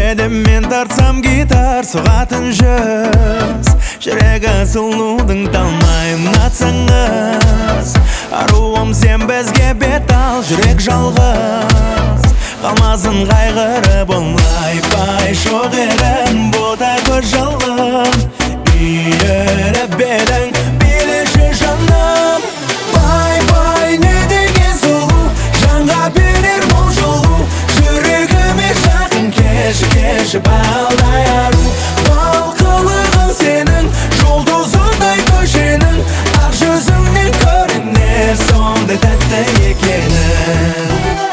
Кеудеде мен тартсам гитар соғатын жүз жүрегі сұлудың талмайын атсаңыз аруым сен бізге бет ал жүрек жалғыз қалмасын қайғырып олай пай шоқ ерін бота көз жалын үйіріп белің билеші жаным бай бай не деген сұлу жанға берер мол жолу жүрегіме жақын кеші балдай ару бал қылығың сенің жұлдызындай көшенің ақ жүзіңнен көрінер сондай тәтті екенің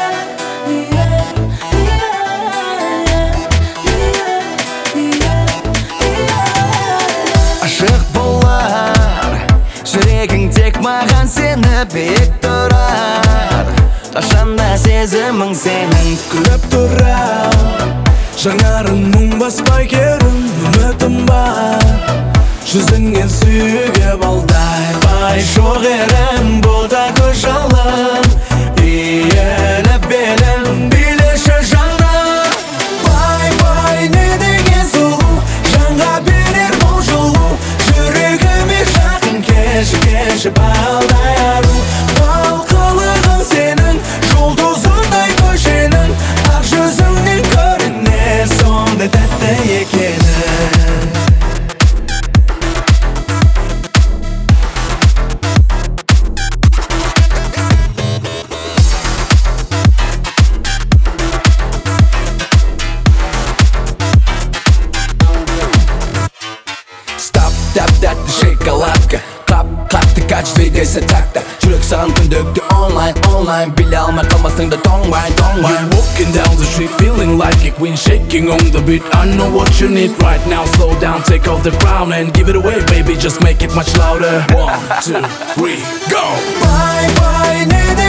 ашық болар жүрегің тек маған сеніп биік тұрар қашанда сезімің сенің күліп тұрар жаңарың мұң баспай керім үмітім бар жүзіңнен сүйге балдай бай шоқ ерін бота көз жалын иіліп белің билеші жаным бай бай не деген сұлу жанға берер мол жолу жүрегіме жақын кеші балдай ару бал қылығың сенің жұлдызындай көшенің ақ жүзіңнен көрінер сондай тәтті екенің Тәп-тәтті шоколадка қатты кач двигайся такта жүрек саған күндікті онлайн біле алмай қалмасың да тоңбай You're walking down the street feeling like a queen shaking on the beat I know what you need right now slow down take off the crown and give it away baby just make it much louder 1, 2, 3 go Bye bye